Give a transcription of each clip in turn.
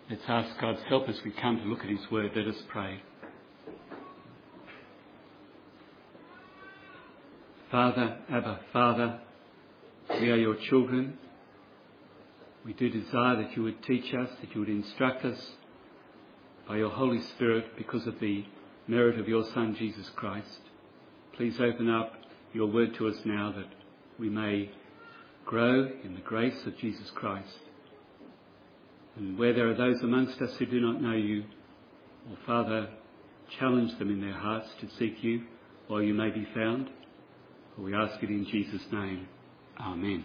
Let's ask God's help as we come to look at his word. Let us pray. Father, Abba, Father, we are your children. We do desire that you would teach us, that you would instruct us by your Holy Spirit because of the merit of your Son, Jesus Christ. Please open up your word to us now that we may grow in the grace of Jesus Christ. And where there are those amongst us who do not know you, Father, challenge them in their hearts to seek you while you may be found. For we ask it in Jesus' name. Amen.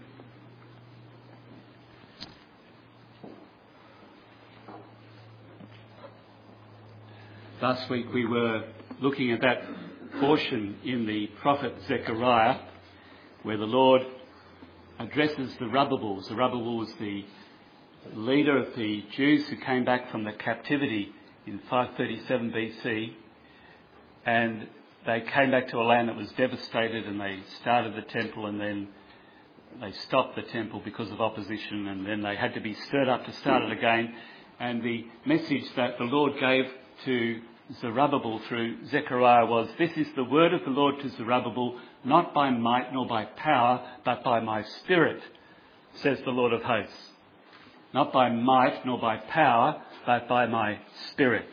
Last week we were looking at that portion in the prophet Zechariah where the Lord addresses the Zerubbabel. Zerubbabel was the leader of the Jews who came back from the captivity in 537 BC, and they came back to a land that was devastated, and they started the temple, and then they stopped the temple because of opposition, and then they had to be stirred up to start it again. And the message that the Lord gave to Zerubbabel through Zechariah was, "This is the word of the Lord to Zerubbabel, not by might nor by power, but by my Spirit, says the Lord of hosts." Not by might nor by power, but by my Spirit.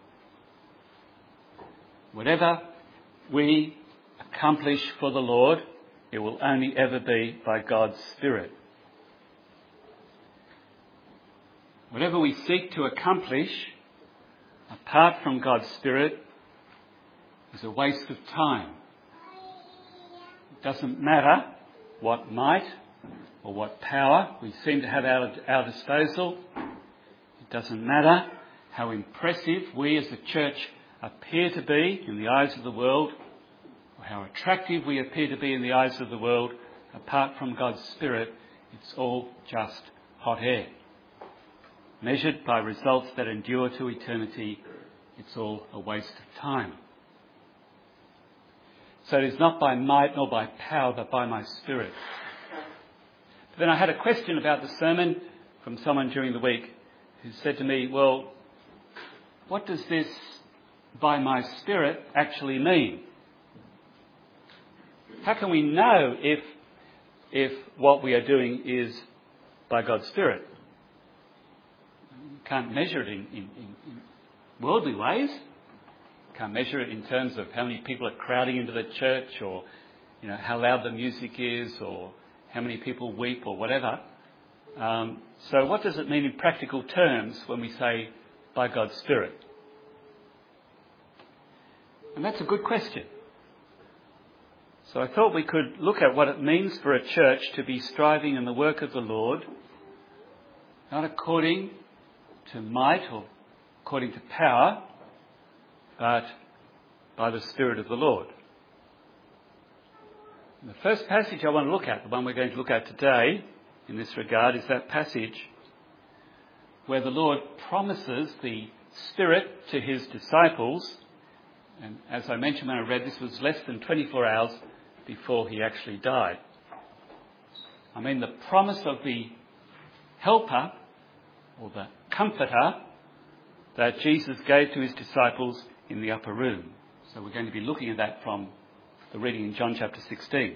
Whatever we accomplish for the Lord, it will only ever be by God's Spirit. Whatever we seek to accomplish apart from God's Spirit is a waste of time. It doesn't matter what might or what power we seem to have at our disposal. It doesn't matter how impressive we as a church appear to be in the eyes of the world, or how attractive we appear to be in the eyes of the world. Apart from God's Spirit, it's all just hot air. Measured by results that endure to eternity, it's all a waste of time. So it is not by might nor by power, but by my Spirit. Then I had a question about the sermon from someone during the week who said to me, "Well, what does this 'by my Spirit' actually mean? How can we know if what we are doing is by God's Spirit? You can't measure it in worldly ways. You can't measure it in terms of how many people are crowding into the church, or how loud the music is, or how many people weep, or whatever. So what does it mean in practical terms when we say by God's Spirit?" And that's a good question. So I thought we could look at what it means for a church to be striving in the work of the Lord, not according to might or according to power, but by the Spirit of the Lord. The first passage I want to look at, the one we're going to look at today in this regard, is that passage where the Lord promises the Spirit to his disciples. And as I mentioned when I read, this was less than 24 hours before he actually died. I mean, the promise of the helper, or the comforter, that Jesus gave to his disciples in the upper room. So we're going to be looking at that from the reading in John chapter 16.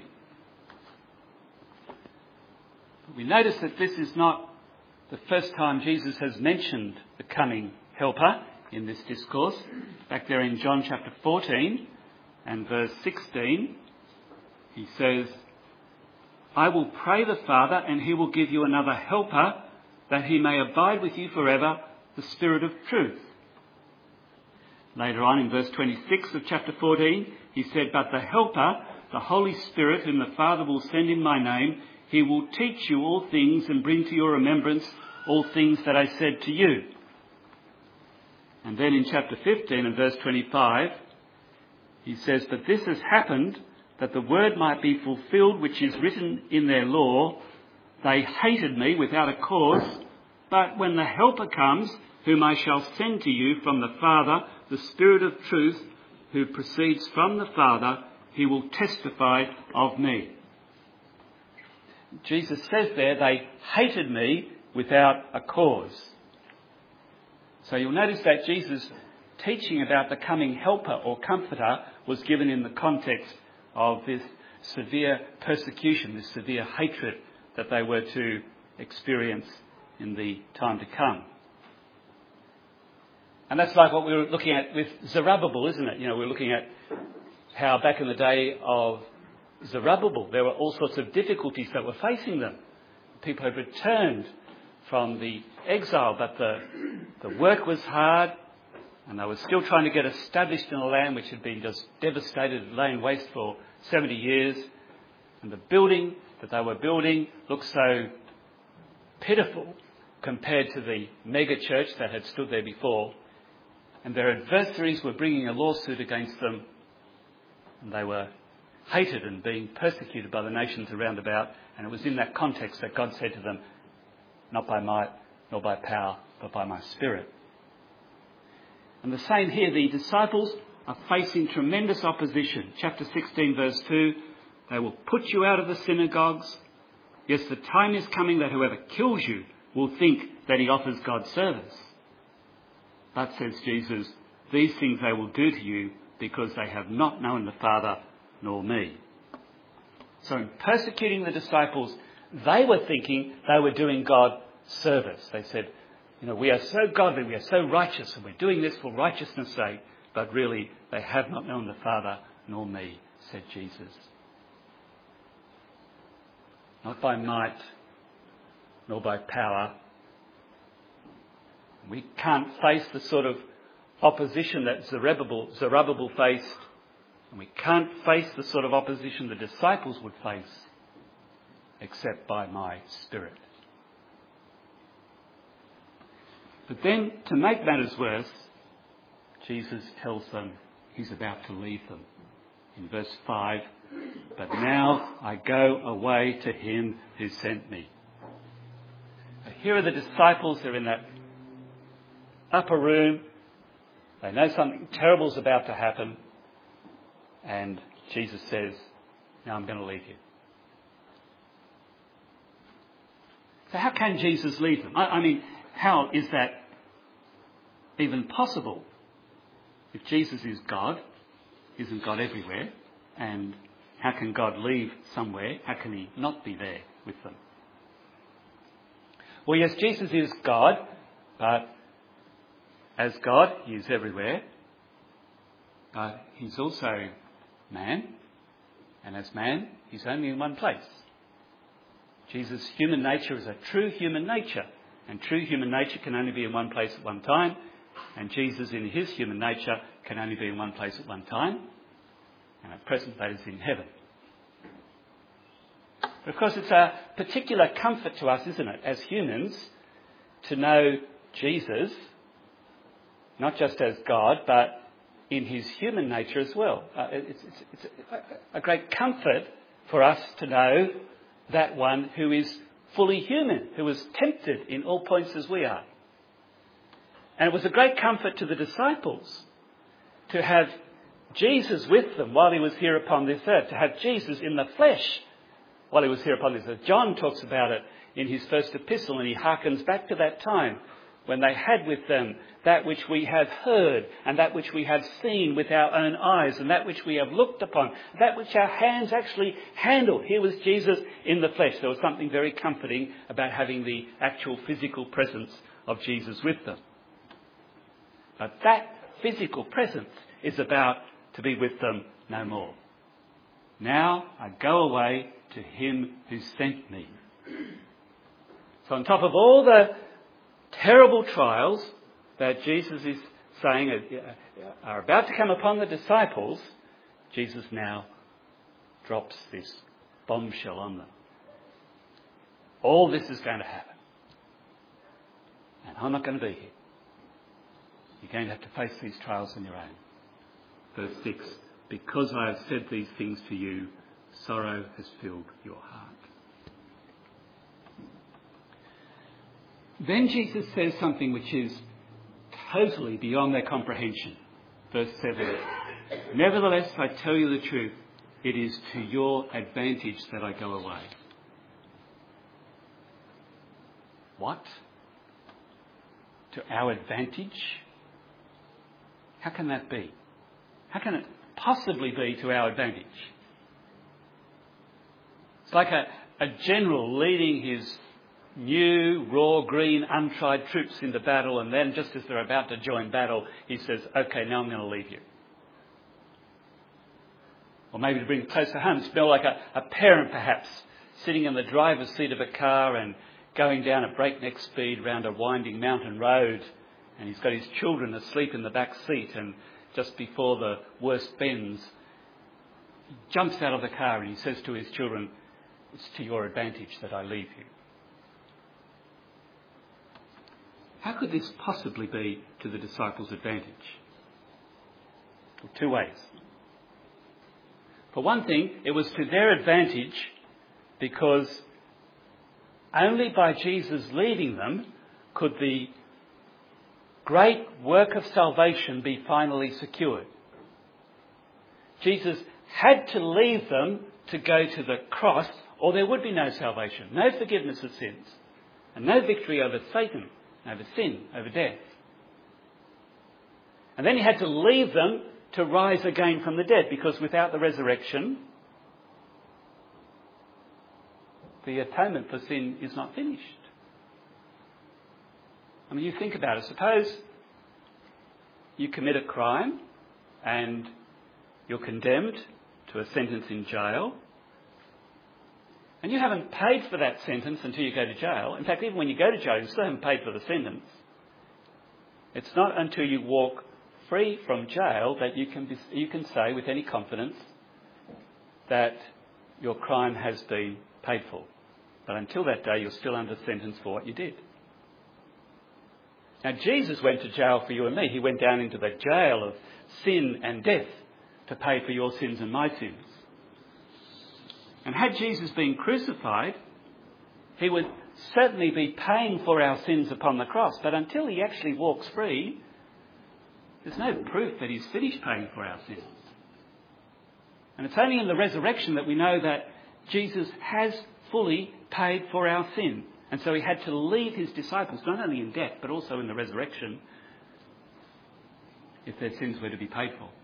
But we notice that this is not the first time Jesus has mentioned the coming helper in this discourse. Back there in John chapter 14 and verse 16, he says, "I will pray the Father, and he will give you another helper, that he may abide with you forever, the Spirit of truth." Later on in verse 26 of chapter 14, he said, "But the helper, the Holy Spirit, whom the Father will send in my name, he will teach you all things and bring to your remembrance all things that I said to you." And then in chapter 15 and verse 25, he says, "But this has happened that the word might be fulfilled which is written in their law. They hated me without a cause, but when the helper comes, whom I shall send to you from the Father, the Spirit of truth, who proceeds from the Father, he will testify of me." Jesus says there, they hated me without a cause. So you'll notice that Jesus' teaching about the coming helper or comforter was given in the context of this severe persecution, this severe hatred that they were to experience in the time to come. And that's like what we were looking at with Zerubbabel, isn't it? We're looking at how back in the day of Zerubbabel, there were all sorts of difficulties that were facing them. People had returned from the exile, but the work was hard, and they were still trying to get established in a land which had been just devastated, laying waste for 70 years. And the building that they were building looked so pitiful compared to the mega church that had stood there before. And their adversaries were bringing a lawsuit against them, and they were hated and being persecuted by the nations around about. And it was in that context that God said to them, "Not by might nor by power, but by my Spirit." And the same here, the disciples are facing tremendous opposition. Chapter 16 verse 2, "They will put you out of the synagogues. Yes, the time is coming that whoever kills you will think that he offers God service. But," says Jesus, "these things they will do to you because they have not known the Father nor me." So in persecuting the disciples, they were thinking they were doing God service. They said, "We are so godly, we are so righteous, and we're doing this for righteousness' sake." But really, they have not known the Father nor me, said Jesus. Not by might, nor by power. We can't face the sort of opposition that Zerubbabel faced, and we can't face the sort of opposition the disciples would face, except by my Spirit. But then, to make matters worse, Jesus tells them he's about to leave them. In verse 5, "But now I go away to him who sent me." Now, here are the disciples, they're in that upper room. They know something terrible is about to happen. And Jesus says, "Now I'm going to leave you." So how can Jesus leave them? I mean, how is that even possible? If Jesus is God, isn't God everywhere? And how can God leave somewhere? How can he not be there with them? Well, yes, Jesus is God, but as God, he is everywhere. But he's also man, and as man, he's only in one place. Jesus' human nature is a true human nature, and true human nature can only be in one place at one time, and Jesus in his human nature can only be in one place at one time, and at present that is in heaven. But of course it's a particular comfort to us, isn't it, as humans, to know Jesus, not just as God, but in his human nature as well. It's a great comfort for us to know that one who is fully human, who was tempted in all points as we are. And it was a great comfort to the disciples to have Jesus with them while he was here upon this earth, to have Jesus in the flesh while he was here upon this earth. John talks about it in his first epistle, and he harkens back to that time when they had with them that which we have heard, and that which we have seen with our own eyes, and that which we have looked upon, that which our hands actually handled. Here was Jesus in the flesh. There was something very comforting about having the actual physical presence of Jesus with them. But that physical presence is about to be with them no more. Now I go away to him who sent me. So on top of all the terrible trials that Jesus is saying are about to come upon the disciples, Jesus now drops this bombshell on them. All this is going to happen. And I'm not going to be here. You're going to have to face these trials on your own. Verse 6, because I have said these things to you, sorrow has filled your heart. Then Jesus says something which is totally beyond their comprehension. Verse 7, nevertheless, I tell you the truth, it is to your advantage that I go away. What? to our advantage? How can that be? How can it possibly be to our advantage? It's like a general leading his new, raw, green, untried troops into battle, and then just as they're about to join battle, he says, "Okay, now I'm going to leave you." Or maybe to bring it closer home, it's more like a parent perhaps sitting in the driver's seat of a car and going down at breakneck speed round a winding mountain road, and he's got his children asleep in the back seat, and just before the worst bends, he jumps out of the car and he says to his children, "It's to your advantage that I leave you." How could this possibly be to the disciples' advantage? Well, two ways. For one thing, it was to their advantage because only by Jesus leaving them could the great work of salvation be finally secured. Jesus had to leave them to go to the cross, or there would be no salvation, no forgiveness of sins, and no victory over Satan, over sin, over death. And then he had to leave them to rise again from the dead, because without the resurrection, the atonement for sin is not finished. I mean, you think about it. Suppose you commit a crime and you're condemned to a sentence in jail, and you haven't paid for that sentence until you go to jail. In fact, even when you go to jail, you still haven't paid for the sentence. It's not until you walk free from jail that you can say with any confidence that your crime has been paid for. But until that day, you're still under sentence for what you did. Now, Jesus went to jail for you and me. He went down into the jail of sin and death to pay for your sins and my sins. And had Jesus been crucified, he would certainly be paying for our sins upon the cross. But until he actually walks free, there's no proof that he's finished paying for our sins. And it's only in the resurrection that we know that Jesus has fully paid for our sin. And so he had to leave his disciples, not only in death, but also in the resurrection, if their sins were to be paid for.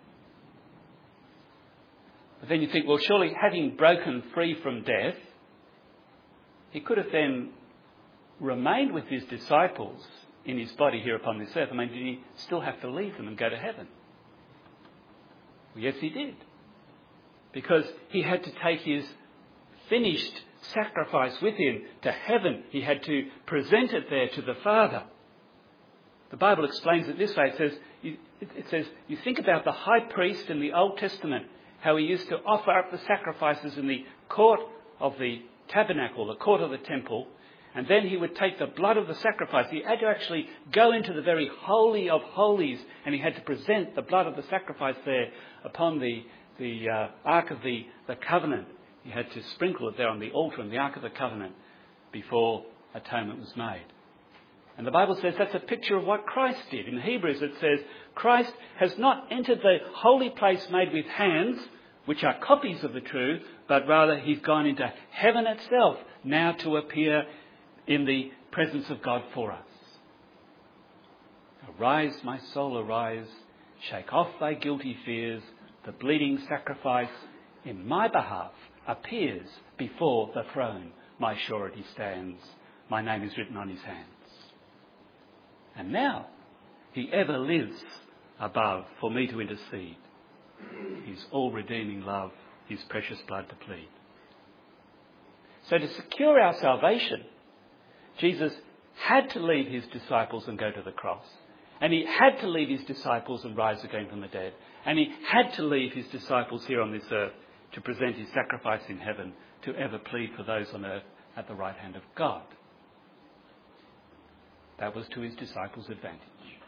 But then you think, well, surely having broken free from death, he could have then remained with his disciples in his body here upon this earth. I mean, did he still have to leave them and go to heaven? Well, yes, he did. Because he had to take his finished sacrifice with him to heaven. He had to present it there to the Father. The Bible explains it this way. It says, you think about the high priest in the Old Testament, how he used to offer up the sacrifices in the court of the tabernacle, the court of the temple, and then he would take the blood of the sacrifice. He had to actually go into the very holy of holies, and he had to present the blood of the sacrifice there upon the Ark of the Covenant. He had to sprinkle it there on the altar in the Ark of the Covenant before atonement was made. And the Bible says that's a picture of what Christ did. In Hebrews it says, Christ has not entered the holy place made with hands, which are copies of the true, but rather he's gone into heaven itself, now to appear in the presence of God for us. Arise, my soul, arise. Shake off thy guilty fears. The bleeding sacrifice in my behalf appears before the throne. My surety stands. My name is written on his hands. And now he ever lives above for me to intercede. His all-redeeming love, his precious blood to plead. So to secure our salvation, Jesus had to leave his disciples and go to the cross. And he had to leave his disciples and rise again from the dead. And he had to leave his disciples here on this earth to present his sacrifice in heaven, to ever plead for those on earth at the right hand of God. That was to his disciples' advantage.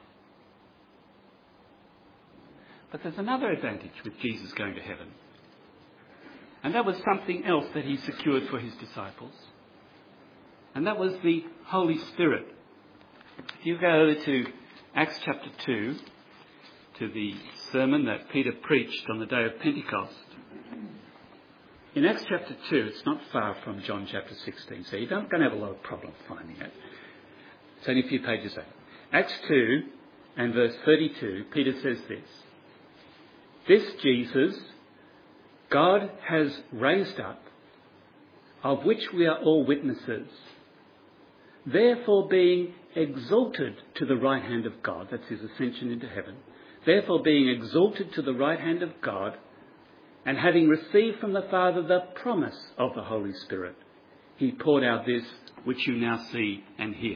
But there's another advantage with Jesus going to heaven. And that was something else that he secured for his disciples. And that was the Holy Spirit. If you go over to Acts chapter 2, to the sermon that Peter preached on the day of Pentecost. In Acts chapter 2, it's not far from John chapter 16, so you're not going to have a lot of problem finding it. It's only a few pages over. Acts 2 and verse 32, Peter says this: "This Jesus God has raised up, of which we are all witnesses. Therefore being exalted to the right hand of God," that's his ascension into heaven, "therefore being exalted to the right hand of God, and having received from the Father the promise of the Holy Spirit, he poured out this which you now see and hear."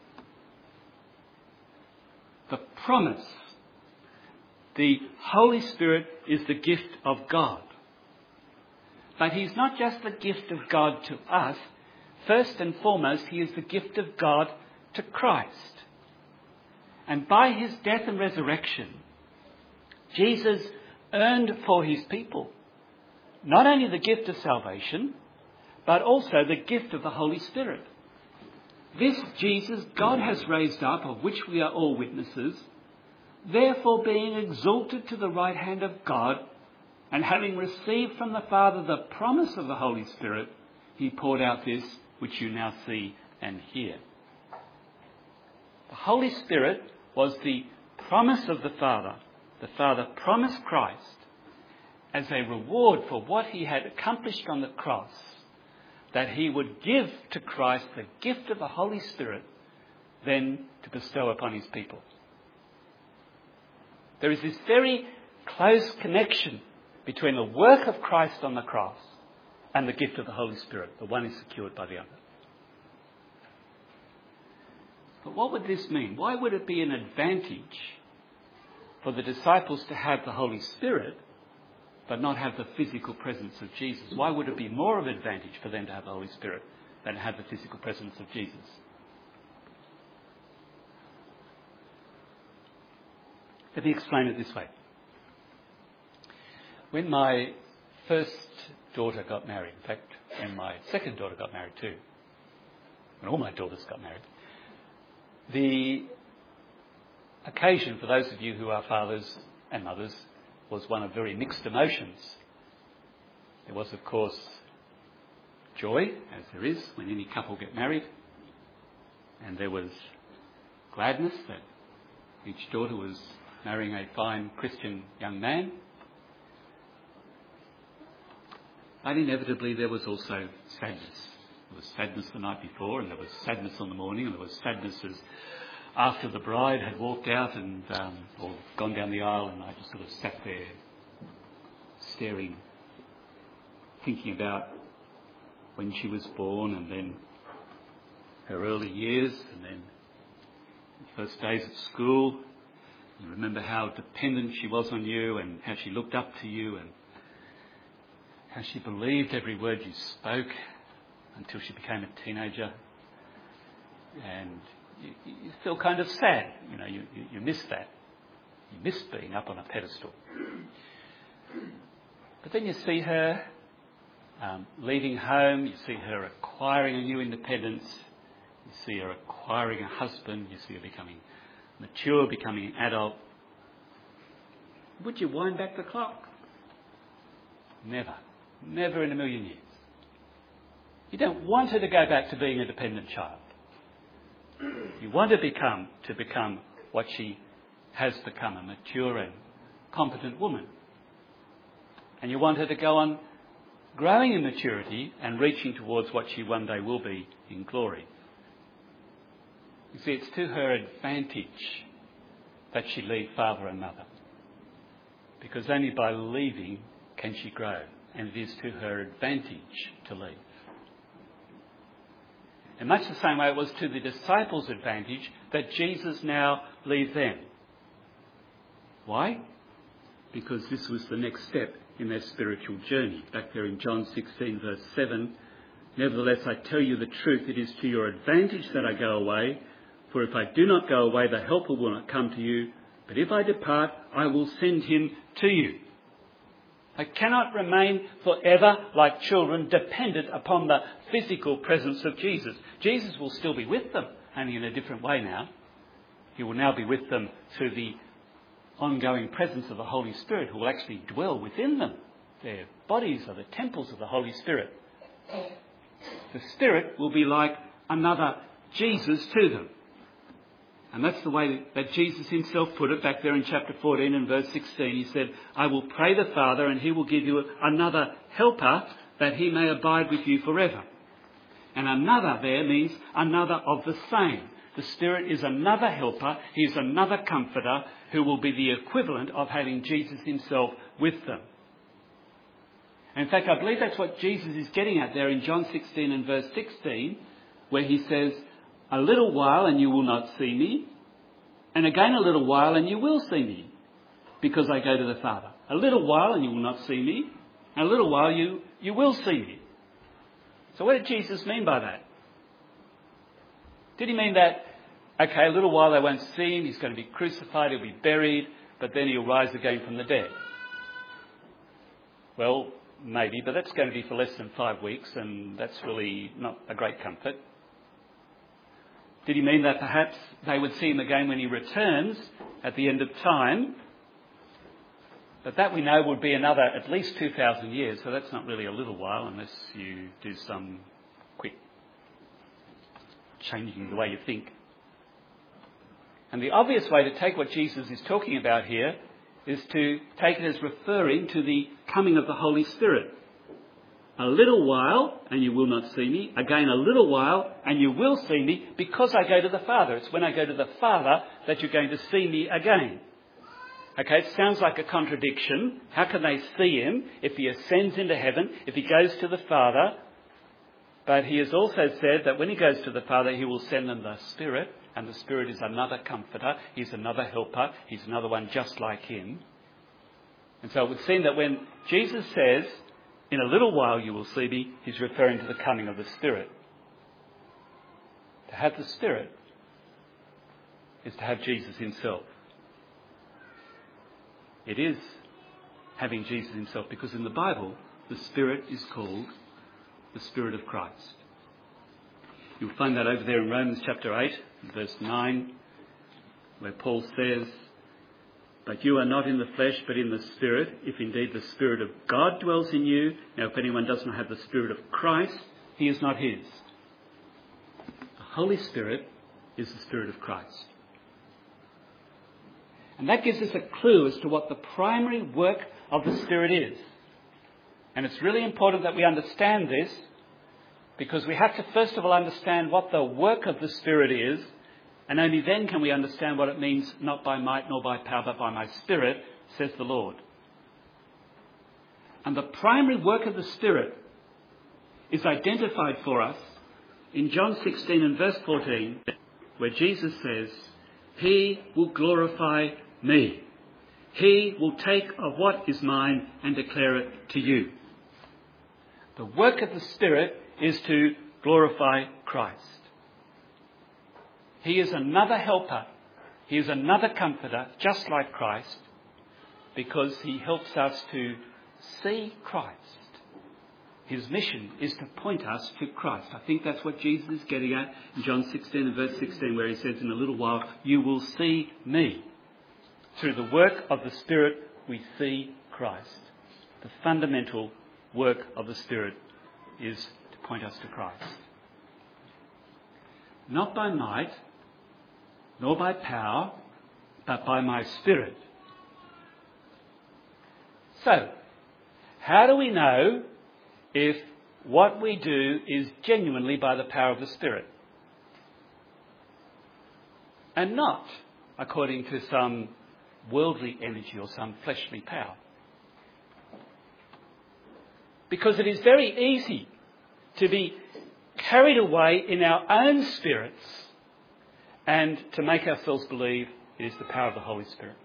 The promise. The Holy Spirit is the gift of God. But he's not just the gift of God to us. First and foremost, he is the gift of God to Christ. And by his death and resurrection, Jesus earned for his people not only the gift of salvation, but also the gift of the Holy Spirit. This Jesus God has raised up, of which we are all witnesses, therefore being exalted to the right hand of God, and having received from the Father the promise of the Holy Spirit, he poured out this which you now see and hear. The Holy Spirit was the promise of the Father. The Father promised Christ as a reward for what he had accomplished on the cross, that he would give to Christ the gift of the Holy Spirit, then to bestow upon his people. There is this very close connection between the work of Christ on the cross and the gift of the Holy Spirit. The one is secured by the other. But what would this mean? Why would it be an advantage for the disciples to have the Holy Spirit but not have the physical presence of Jesus? Why would it be more of an advantage for them to have the Holy Spirit than to have the physical presence of Jesus? Let me explain it this way. When my first daughter got married, in fact, when my second daughter got married too, when all my daughters got married, the occasion for those of you who are fathers and mothers was one of very mixed emotions. There was, of course, joy, as there is when any couple get married, and there was gladness that each daughter was marrying a fine Christian young man. But inevitably there was also sadness. There was sadness the night before, and there was sadness on the morning, and there was sadness as after the bride had walked out and or gone down the aisle, and I just sort of sat there staring, thinking about when she was born, and then her early years, and then the first days at school. You remember how dependent she was on you, and how she looked up to you, and how she believed every word you spoke until she became a teenager. And you feel kind of sad. You know, you miss that. You miss being up on a pedestal. But then you see her leaving home. You see her acquiring a new independence. You see her acquiring a husband. You see her becoming mature, becoming an adult. Would you wind back the clock? Never. Never in a million years. You don't want her to go back to being a dependent child. You want to become what she has become, a mature and competent woman. And you want her to go on growing in maturity and reaching towards what she one day will be in glory. You see, it's to her advantage that she leave father and mother, because only by leaving can she grow, and it is to her advantage to leave. In much the same way it was to the disciples' advantage that Jesus now leave them. Why? Because this was the next step in their spiritual journey. Back there in John 16 verse 7, "Nevertheless I tell you the truth, it is to your advantage that I go away. For if I do not go away, the Helper will not come to you. But if I depart, I will send him to you." They cannot remain forever like children dependent upon the physical presence of Jesus. Jesus will still be with them, only in a different way now. He will now be with them through the ongoing presence of the Holy Spirit, who will actually dwell within them. Their bodies are the temples of the Holy Spirit. The Spirit will be like another Jesus to them. And that's the way that Jesus himself put it back there in chapter 14 and verse 16. He said, I will pray the Father and he will give you another helper that he may abide with you forever. And another there means another of the same. The Spirit is another helper. He is another comforter who will be the equivalent of having Jesus himself with them. And in fact, I believe that's what Jesus is getting at there in John 16 and verse 16, where he says, a little while and you will not see me, and again a little while and you will see me, because I go to the Father. A little while and you will not see me, and a little while you will see me. So what did Jesus mean by that? Did he mean that, okay, a little while they won't see him, he's going to be crucified, he'll be buried, but then he'll rise again from the dead? Well, maybe, but that's going to be for less than 5 weeks, and that's really not a great comfort. Did he mean that perhaps they would see him again when he returns at the end of time? But that we know would be another at least 2,000 years, so that's not really a little while unless you do some quick changing the way you think. And the obvious way to take what Jesus is talking about here is to take it as referring to the coming of the Holy Spirit. A little while and you will not see me. Again, a little while and you will see me because I go to the Father. It's when I go to the Father that you're going to see me again. Okay, it sounds like a contradiction. How can they see him if he ascends into heaven, if he goes to the Father? But he has also said that when he goes to the Father, he will send them the Spirit, and the Spirit is another comforter. He's another helper. He's another one just like him. And so it would seem that when Jesus says, in a little while you will see me, he's referring to the coming of the Spirit. To have the Spirit is to have Jesus himself. It is having Jesus himself, because in the Bible, the Spirit is called the Spirit of Christ. You'll find that over there in Romans chapter 8, verse 9, where Paul says, but you are not in the flesh, but in the Spirit, if indeed the Spirit of God dwells in you. Now, if anyone does not have the Spirit of Christ, he is not his. The Holy Spirit is the Spirit of Christ. And that gives us a clue as to what the primary work of the Spirit is. And it's really important that we understand this, because we have to first of all understand what the work of the Spirit is, and only then can we understand what it means, not by might nor by power, but by my Spirit, says the Lord. And the primary work of the Spirit is identified for us in John 16 and verse 14, where Jesus says, he will glorify me. He will take of what is mine and declare it to you. The work of the Spirit is to glorify Christ. He is another helper. He is another comforter, just like Christ, because he helps us to see Christ. His mission is to point us to Christ. I think that's what Jesus is getting at in John 16 and verse 16, where he says, in a little while you will see me. Through the work of the Spirit, we see Christ. The fundamental work of the Spirit is to point us to Christ. Not by might, nor by power, but by my Spirit. So, how do we know if what we do is genuinely by the power of the Spirit? And not according to some worldly energy or some fleshly power. Because it is very easy to be carried away in our own spirits and to make ourselves believe it is the power of the Holy Spirit.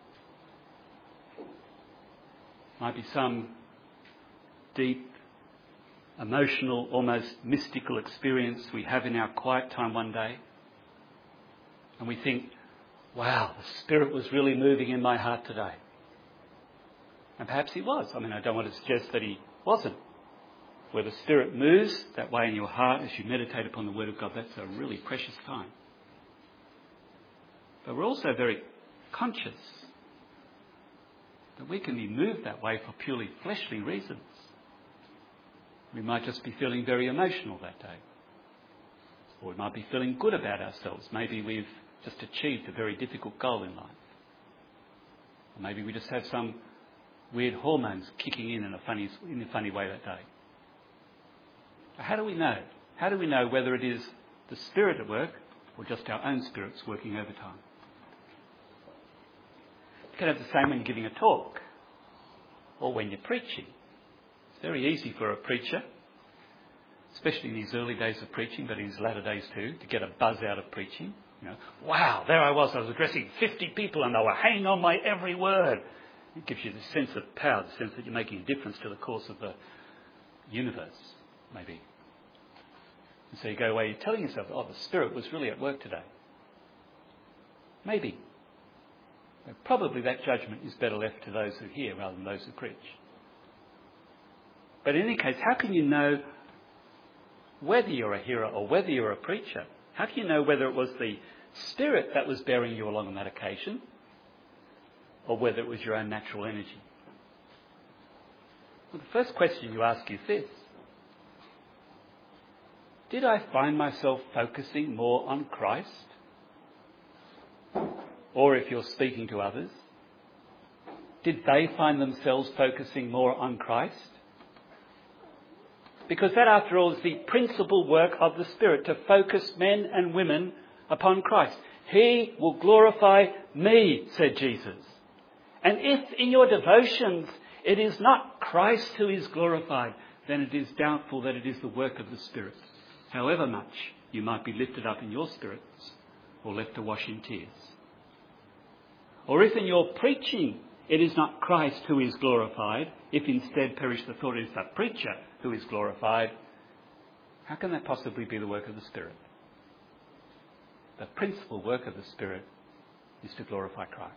Might be some deep, emotional, almost mystical experience we have in our quiet time one day, and we think, wow, the Spirit was really moving in my heart today. And perhaps he was. I mean, I don't want to suggest that he wasn't. Where the Spirit moves that way in your heart as you meditate upon the Word of God, that's a really precious time. But we're also very conscious that we can be moved that way for purely fleshly reasons. We might just be feeling very emotional that day. Or we might be feeling good about ourselves. Maybe we've just achieved a very difficult goal in life. Or maybe we just have some weird hormones kicking in a funny way that day. How do we know? How do we know whether it is the Spirit at work or just our own spirits working overtime? You can have the same when you're giving a talk or when you're preaching. It's very easy for a preacher, especially in these early days of preaching, but in his latter days too, to get a buzz out of preaching. You know, wow, there I was addressing 50 people and they were hanging on my every word. It gives you the sense of power, the sense that you're making a difference to the course of the universe, maybe. And so you go away, you're telling yourself, oh, the Spirit was really at work today. Maybe. But probably that judgment is better left to those who hear rather than those who preach. But in any case, how can you know whether you're a hearer or whether you're a preacher? How can you know whether it was the Spirit that was bearing you along on that occasion or whether it was your own natural energy? Well, the first question you ask is this: did I find myself focusing more on Christ? Or if you're speaking to others, did they find themselves focusing more on Christ? Because that, after all, is the principal work of the Spirit, to focus men and women upon Christ. He will glorify me, said Jesus. And if in your devotions it is not Christ who is glorified, then it is doubtful that it is the work of the Spirit, however much you might be lifted up in your spirits or left to wash in tears. Or if in your preaching it is not Christ who is glorified, if instead perish the thought it is the preacher who is glorified, how can that possibly be the work of the Spirit? The principal work of the Spirit is to glorify Christ.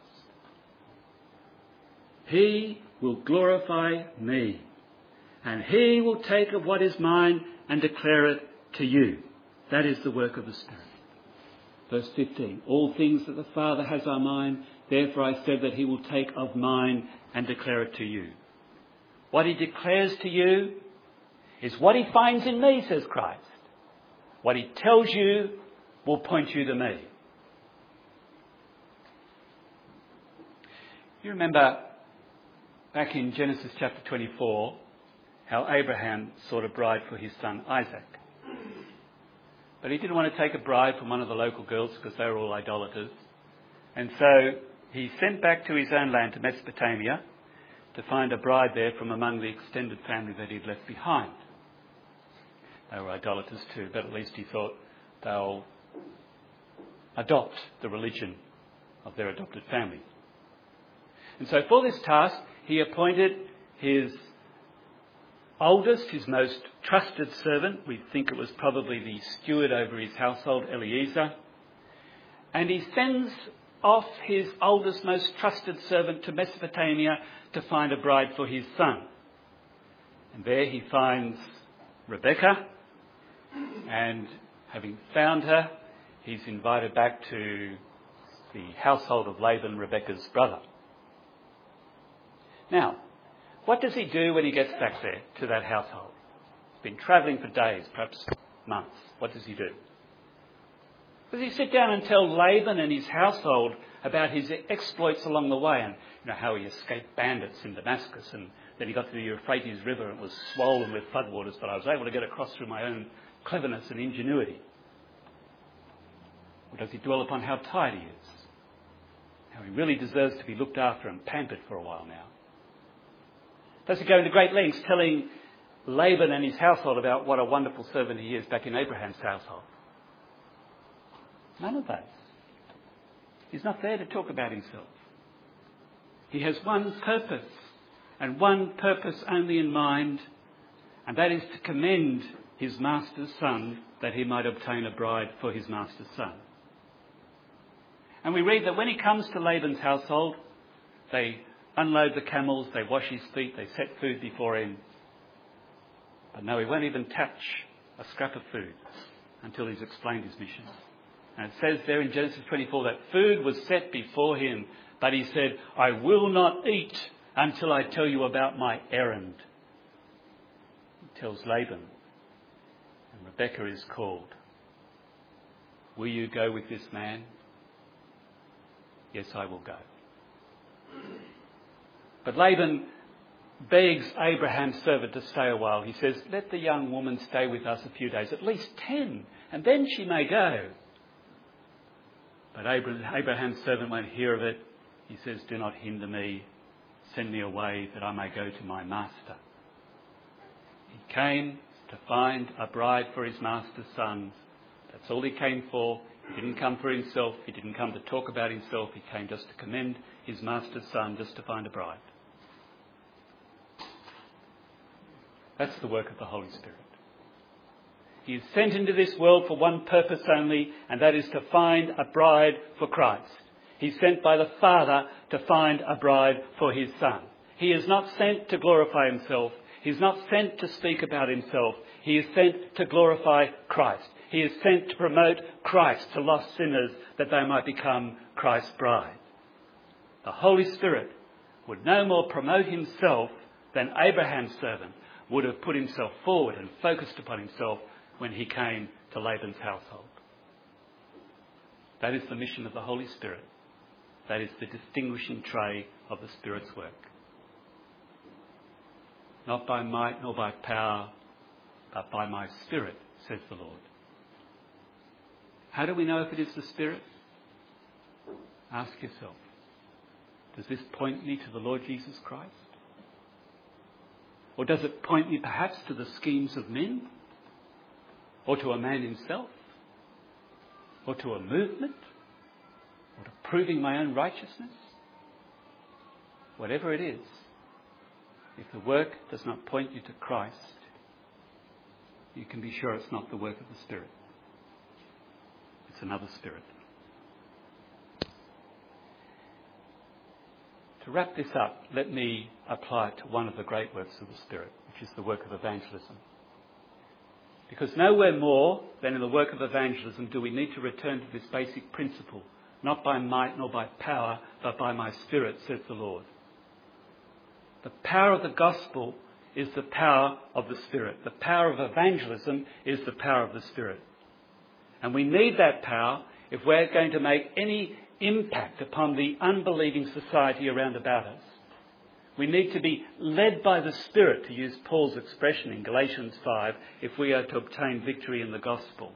He will glorify me, and he will take of what is mine and declare it to you. That is the work of the Spirit. Verse 15, all things that the Father has are mine, therefore I said that he will take of mine and declare it to you. What he declares to you is what he finds in me, says Christ. What he tells you will point you to me. You remember back in Genesis chapter 24 how Abraham sought a bride for his son Isaac. But he didn't want to take a bride from one of the local girls because they were all idolaters. And so he sent back to his own land, to Mesopotamia, to find a bride there from among the extended family that he'd left behind. They were idolaters too, but at least he thought they'll adopt the religion of their adopted family. And so for this task, he appointed his oldest, his most trusted servant. We think it was probably the steward over his household, Eliezer. And he sends off his oldest, most trusted servant to Mesopotamia to find a bride for his son. And there he finds Rebekah, and having found her, he's invited back to the household of Laban, Rebekah's brother. Now, what does he do when he gets back there to that household? He's been travelling for days, perhaps months. What does he do? Does he sit down and tell Laban and his household about his exploits along the way, and how he escaped bandits in Damascus, and then he got to the Euphrates River and it was swollen with floodwaters, but I was able to get across through my own cleverness and ingenuity? Or does he dwell upon how tired he is? How he really deserves to be looked after and pampered for a while now? Does he go into great lengths telling Laban and his household about what a wonderful servant he is back in Abraham's household? None of those. He's not there to talk about himself. He has one purpose, and one purpose only in mind, and that is to commend his master's son that he might obtain a bride for his master's son. And we read that when he comes to Laban's household, they unload the camels, they wash his feet, they set food before him. But no, he won't even touch a scrap of food until he's explained his mission. And it says there in Genesis 24 that food was set before him, but he said, I will not eat until I tell you about my errand. He tells Laban, and Rebekah is called. Will you go with this man? Yes, I will go. But Laban begs Abraham's servant to stay a while. He says, let the young woman stay with us a few days, at least 10, and then she may go. But Abraham's servant won't hear of it. He says, do not hinder me. Send me away that I may go to my master. He came to find a bride for his master's sons. That's all he came for. He didn't come for himself. He didn't come to talk about himself. He came just to commend his master's son, just to find a bride. That's the work of the Holy Spirit. He is sent into this world for one purpose only, and that is to find a bride for Christ. He's sent by the Father to find a bride for his Son. He is not sent to glorify himself. He's not sent to speak about himself. He is sent to glorify Christ. He is sent to promote Christ to lost sinners that they might become Christ's bride. The Holy Spirit would no more promote himself than Abraham's servant would have put himself forward and focused upon himself when he came to Laban's household. That is the mission of the Holy Spirit. That is the distinguishing trait of the Spirit's work. Not by might nor by power, but by my Spirit, says the Lord. How do we know if it is the Spirit? Ask yourself, does this point me to the Lord Jesus Christ? Or does it point me perhaps to the schemes of men? Or to a man himself? Or to a movement? Or to proving my own righteousness? Whatever it is, if the work does not point you to Christ, you can be sure it's not the work of the Spirit. It's another spirit. To wrap this up, let me apply it to one of the great works of the Spirit, which is the work of evangelism. Because nowhere more than in the work of evangelism do we need to return to this basic principle, not by might nor by power, but by my Spirit, says the Lord. The power of the gospel is the power of the Spirit. The power of evangelism is the power of the Spirit. And we need that power if we're going to make any impact upon the unbelieving society around about us. We need to be led by the Spirit, to use Paul's expression in Galatians 5, if we are to obtain victory in the gospel.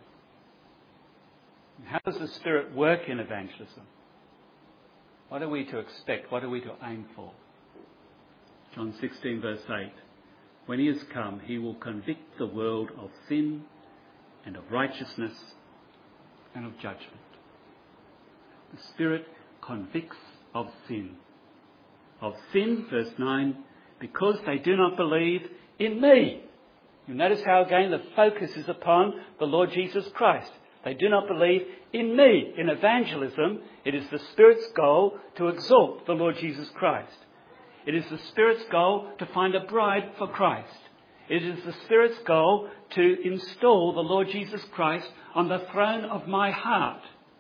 How does the Spirit work in evangelism? What are we to expect? What are we to aim for? John 16 verse 8. When he has come, he will convict the world of sin and of righteousness and of judgment. The Spirit convicts of sin. Of sin, verse 9, because they do not believe in me. You notice how again the focus is upon the Lord Jesus Christ. They do not believe in me. In evangelism, it is the Spirit's goal to exalt the Lord Jesus Christ. It is the Spirit's goal to find a bride for Christ. It is the Spirit's goal to install the Lord Jesus Christ on the throne of my heart.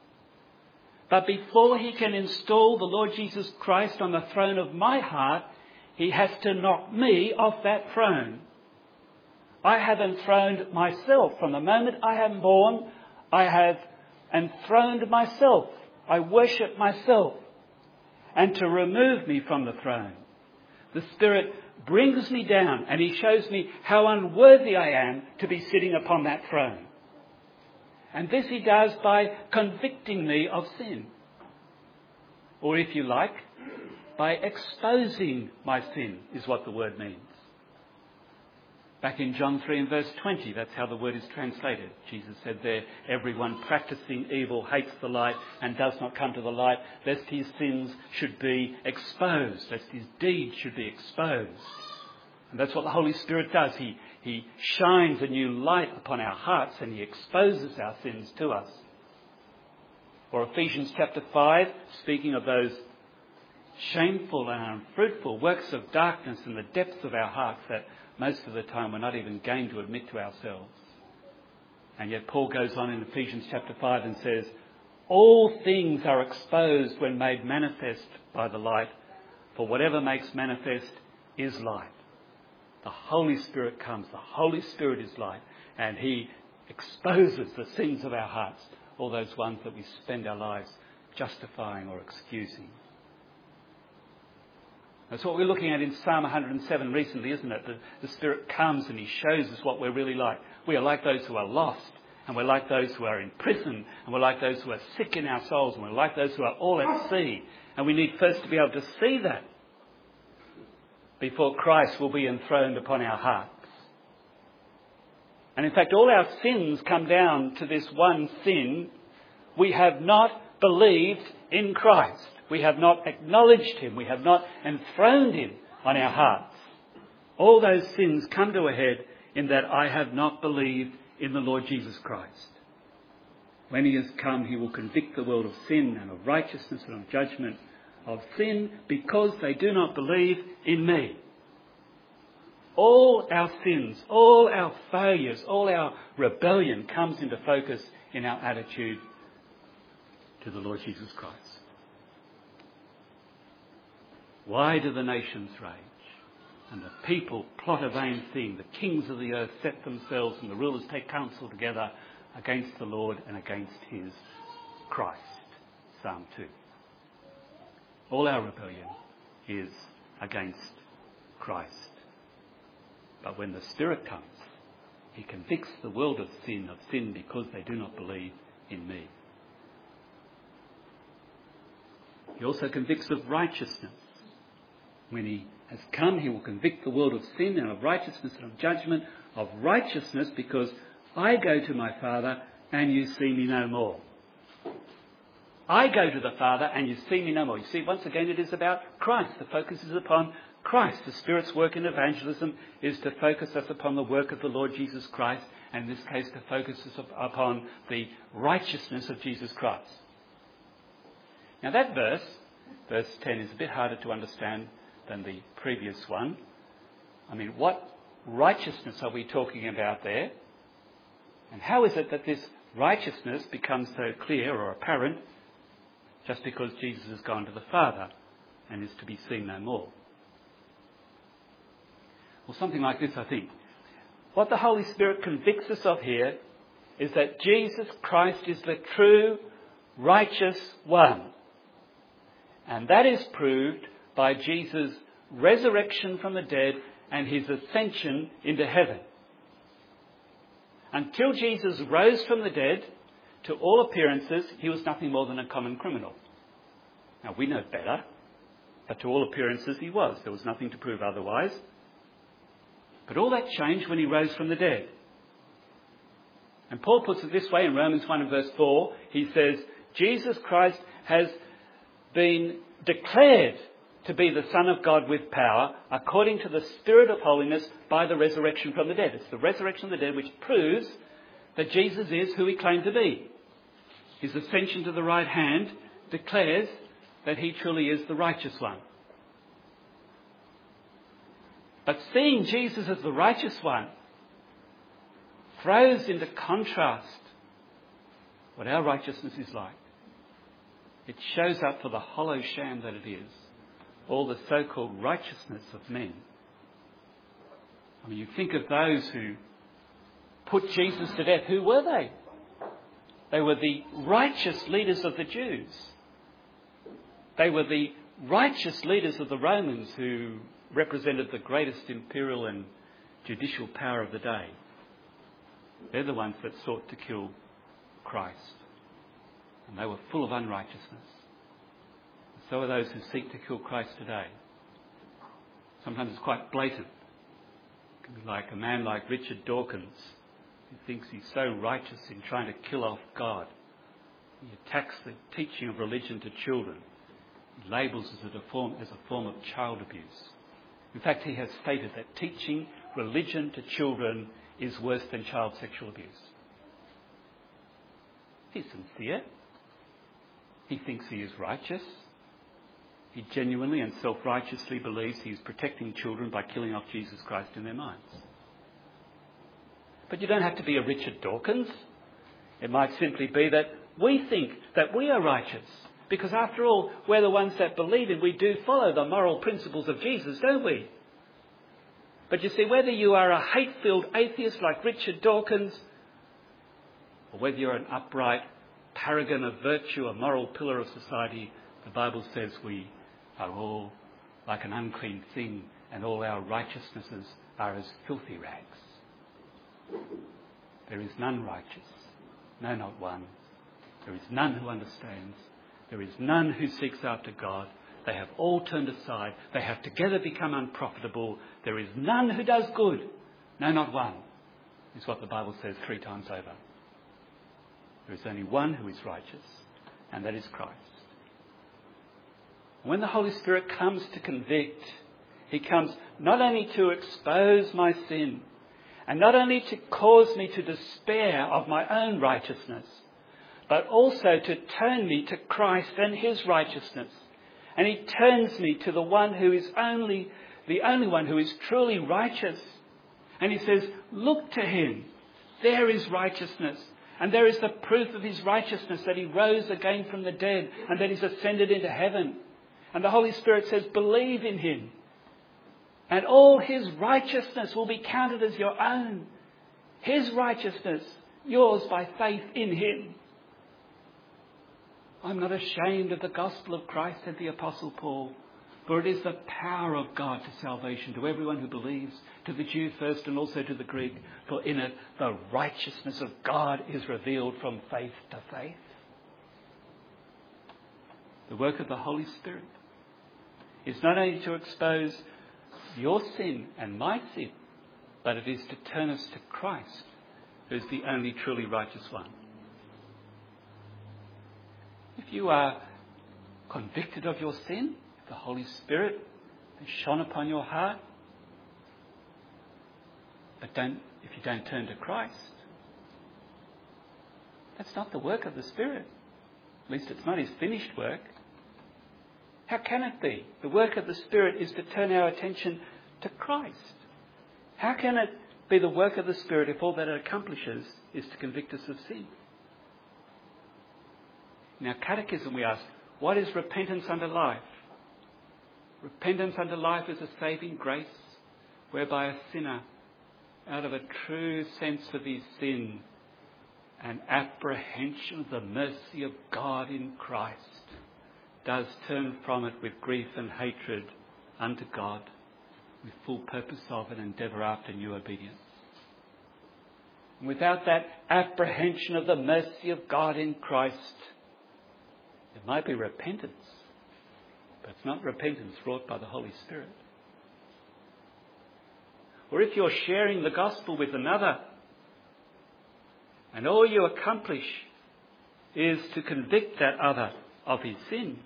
But before he can install the Lord Jesus Christ on the throne of my heart, he has to knock me off that throne. I have enthroned myself. From the moment I am born, I have enthroned myself. I worship myself. And to remove me from the throne, the Spirit brings me down and he shows me how unworthy I am to be sitting upon that throne. And this he does by convicting me of sin. Or if you like, by exposing my sin is what the word means. Back in John 3 and verse 20, that's how the word is translated. Jesus said there, everyone practicing evil hates the light and does not come to the light, lest his sins should be exposed, lest his deeds should be exposed. And that's what the Holy Spirit does. He shines a new light upon our hearts and he exposes our sins to us. Or Ephesians chapter 5, speaking of those shameful and unfruitful works of darkness in the depths of our hearts that most of the time we're not even going to admit to ourselves. And yet Paul goes on in Ephesians chapter 5 and says, all things are exposed when made manifest by the light, for whatever makes manifest is light. The Holy Spirit comes. The Holy Spirit is light. And he exposes the sins of our hearts, all those ones that we spend our lives justifying or excusing. That's what we're looking at in Psalm 107 recently, isn't it? The Spirit comes and he shows us what we're really like. We are like those who are lost, and we're like those who are in prison, and we're like those who are sick in our souls, and we're like those who are all at sea. And we need first to be able to see that before Christ will be enthroned upon our hearts. And in fact, all our sins come down to this one sin. We have not believed in Christ. We have not acknowledged him. We have not enthroned him on our hearts. All those sins come to a head in that I have not believed in the Lord Jesus Christ. When he has come, he will convict the world of sin and of righteousness and of judgment. Of sin because they do not believe in me. All our sins, all our failures, all our rebellion comes into focus in our attitude to the Lord Jesus Christ. Why do the nations rage and the people plot a vain thing? The kings of the earth set themselves and the rulers take counsel together against the Lord and against his Christ. Psalm 2. All our rebellion is against Christ. But when the Spirit comes, he convicts the world of sin because they do not believe in me. He also convicts of righteousness. When he has come, he will convict the world of sin and of righteousness and of judgment. Of righteousness because I go to my Father and you see me no more. I go to the Father and you see me no more. You see, once again, it is about Christ. The focus is upon Christ. The Spirit's work in evangelism is to focus us upon the work of the Lord Jesus Christ, and in this case to focus us upon the righteousness of Jesus Christ. Now that verse 10, is a bit harder to understand than the previous one. I mean, what righteousness are we talking about there? And how is it that this righteousness becomes so clear or apparent just because Jesus has gone to the Father and is to be seen no more? Well, something like this, I think. What the Holy Spirit convicts us of here is that Jesus Christ is the true, righteous one. And that is proved by Jesus' resurrection from the dead and his ascension into heaven. Until Jesus rose from the dead, to all appearances, he was nothing more than a common criminal. Now, we know better, but to all appearances he was. There was nothing to prove otherwise. But all that changed when he rose from the dead. And Paul puts it this way in Romans 1 and verse 4. He says, Jesus Christ has been declared to be the Son of God with power according to the Spirit of holiness by the resurrection from the dead. It's the resurrection of the dead which proves that Jesus is who he claimed to be. His ascension to the right hand declares that he truly is the righteous one. But seeing Jesus as the righteous one throws into contrast what our righteousness is like. It shows up for the hollow sham that it is, all the so-called righteousness of men. I mean, you think of those who put Jesus to death. Who were they? They were the righteous leaders of the Jews. They were the righteous leaders of the Romans who represented the greatest imperial and judicial power of the day. They're the ones that sought to kill Christ. And they were full of unrighteousness. So are those who seek to kill Christ today. Sometimes it's quite blatant. It can be like a man like Richard Dawkins, who thinks he's so righteous in trying to kill off God. He attacks the teaching of religion to children. He labels it as a form of child abuse. In fact, he has stated that teaching religion to children is worse than child sexual abuse. He's sincere. He thinks he is righteous. He genuinely and self-righteously believes he is protecting children by killing off Jesus Christ in their minds. But you don't have to be a Richard Dawkins. It might simply be that we think that we are righteous. Because after all, we're the ones that believe in, we do follow the moral principles of Jesus, don't we? But you see, whether you are a hate-filled atheist like Richard Dawkins, or whether you're an upright, paragon of virtue, a moral pillar of society, the Bible says we are all like an unclean thing, and all our righteousnesses are as filthy rags. There is none righteous, no, not one. There is none who understands. There is none who seeks after God. They have all turned aside. They have together become unprofitable. There is none who does good, no, not one, is what the Bible says 3 times over. There is only one who is righteous, and that is Christ. When the Holy Spirit comes to convict, he comes not only to expose my sin, and not only to cause me to despair of my own righteousness, but also to turn me to Christ and his righteousness. And he turns me to the one who is the only one who is truly righteous. And he says, look to him. There is righteousness. And there is the proof of his righteousness, that he rose again from the dead and that he's ascended into heaven. And the Holy Spirit says, believe in him. And all his righteousness will be counted as your own. His righteousness, yours by faith in him. I'm not ashamed of the gospel of Christ, said the Apostle Paul, for it is the power of God to salvation to everyone who believes, to the Jew first and also to the Greek. For in it the righteousness of God is revealed from faith to faith. The work of the Holy Spirit is not only to expose your sin and my sin, but it is to turn us to Christ, who is the only truly righteous one. If you are convicted of your sin, if the Holy Spirit has shone upon your heart, but if you don't turn to Christ, that's not the work of the Spirit. At least it's not his finished work. How can it be? The work of the Spirit is to turn our attention to Christ. How can it be the work of the Spirit if all that it accomplishes is to convict us of sin? In our catechism we ask, what is repentance unto life? Repentance unto life is a saving grace whereby a sinner, out of a true sense of his sin and apprehension of the mercy of God in Christ, does turn from it with grief and hatred unto God, with full purpose of and endeavour after new obedience. And without that apprehension of the mercy of God in Christ, it might be repentance, but it's not repentance wrought by the Holy Spirit. Or if you're sharing the gospel with another, and all you accomplish is to convict that other of his sin,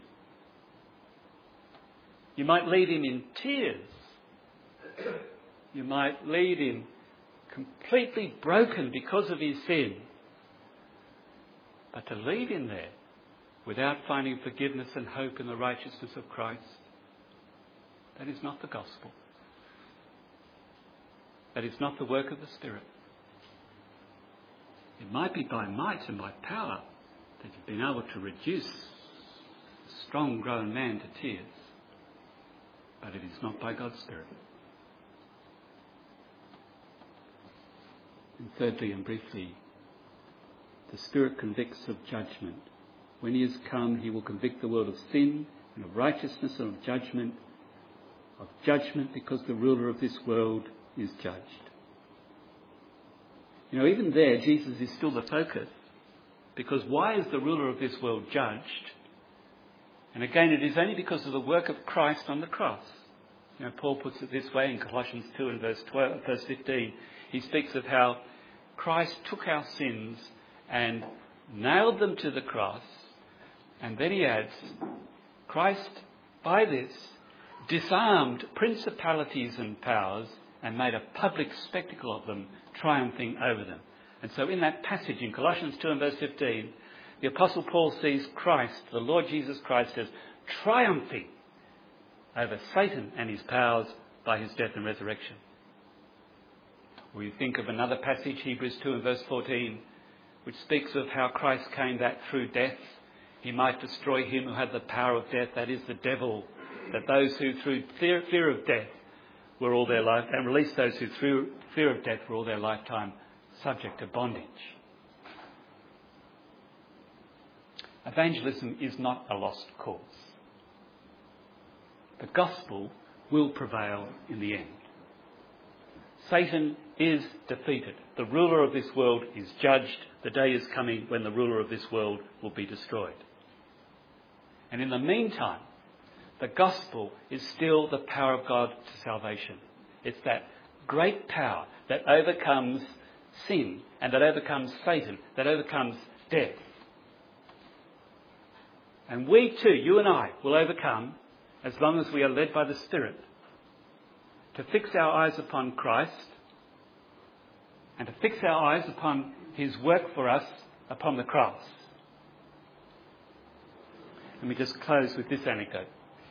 you might leave him in tears. You might leave him completely broken because of his sin. But to leave him there without finding forgiveness and hope in the righteousness of Christ, that is not the gospel. That is not the work of the Spirit. It might be by might and by power that you've been able to reduce a strong grown man to tears, but it is not by God's Spirit. And thirdly and briefly, the Spirit convicts of judgment. When he has come, he will convict the world of sin and of righteousness and of judgment because the ruler of this world is judged. You know, even there, Jesus is still the focus, because why is the ruler of this world judged? And again, it is only because of the work of Christ on the cross. You know, Paul puts it this way in Colossians 2 and verse 15. He speaks of how Christ took our sins and nailed them to the cross. And then he adds, Christ, by this, disarmed principalities and powers and made a public spectacle of them, triumphing over them. And so in that passage in Colossians 2 and verse 15, the Apostle Paul sees Christ, the Lord Jesus Christ, as triumphing over Satan and his powers by his death and resurrection. We think of another passage, Hebrews 2 and verse 14, which speaks of how Christ came that through death he might destroy him who had the power of death, that is the devil, that those who through fear of death were all their life, and release those who through fear of death were all their lifetime subject to bondage. evangelism is not a lost cause. The gospel will prevail in the end. Satan is defeated. The ruler of this world is judged. The day is coming when the ruler of this world will be destroyed. And in the meantime, the gospel is still the power of God to salvation. It's that great power that overcomes sin and that overcomes Satan, that overcomes death. And we too, you and I, will overcome as long as we are led by the Spirit to fix our eyes upon Christ and to fix our eyes upon his work for us upon the cross. Let me just close with this anecdote.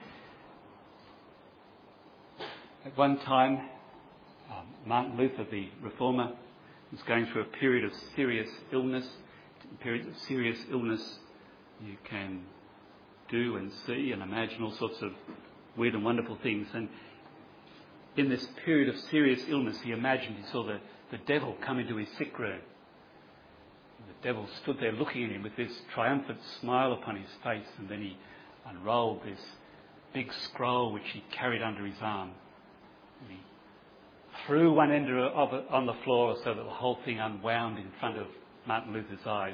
At one time, Martin Luther, the reformer, was going through a period of serious illness. Periods of serious illness you can do and see and imagine all sorts of weird and wonderful things. And in this period of serious illness, he saw the devil come into his sick room. The devil stood there looking at him with this triumphant smile upon his face, and then he unrolled this big scroll which he carried under his arm. And he threw one end of it on the floor so that the whole thing unwound in front of Martin Luther's eyes.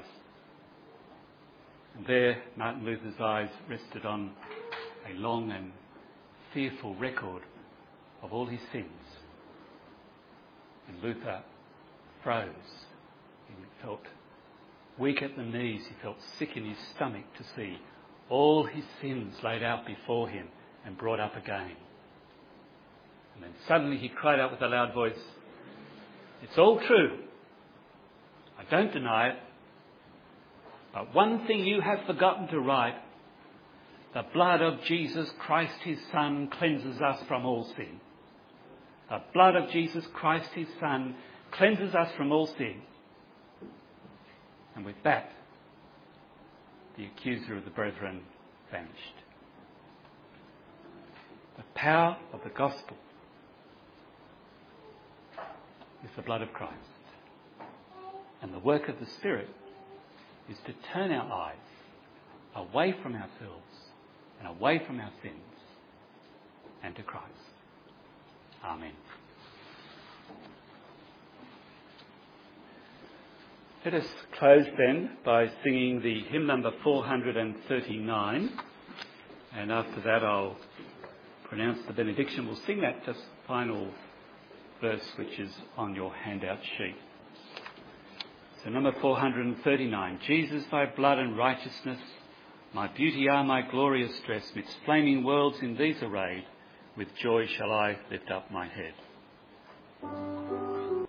And there Martin Luther's eyes rested on a long and fearful record of all his sins. And Luther froze. He felt weak at the knees. He felt sick in his stomach to see all his sins laid out before him and brought up again. And then suddenly he cried out with a loud voice, "It's all true. I don't deny it. But one thing you have forgotten to write: the blood of Jesus Christ, his Son, cleanses us from all sin. The blood of Jesus Christ, his Son, cleanses us from all sin." And with that, the accuser of the brethren vanished. The power of the gospel is the blood of Christ. And the work of the Spirit is to turn our eyes away from ourselves and away from our sins and to Christ. Amen. Let us close then by singing the hymn number 439, and after that I'll pronounce the benediction. We'll sing that just final verse which is on your handout sheet. So number 439, Jesus, thy blood and righteousness, my beauty are my glorious dress, midst flaming worlds in these arrayed, with joy shall I lift up my head.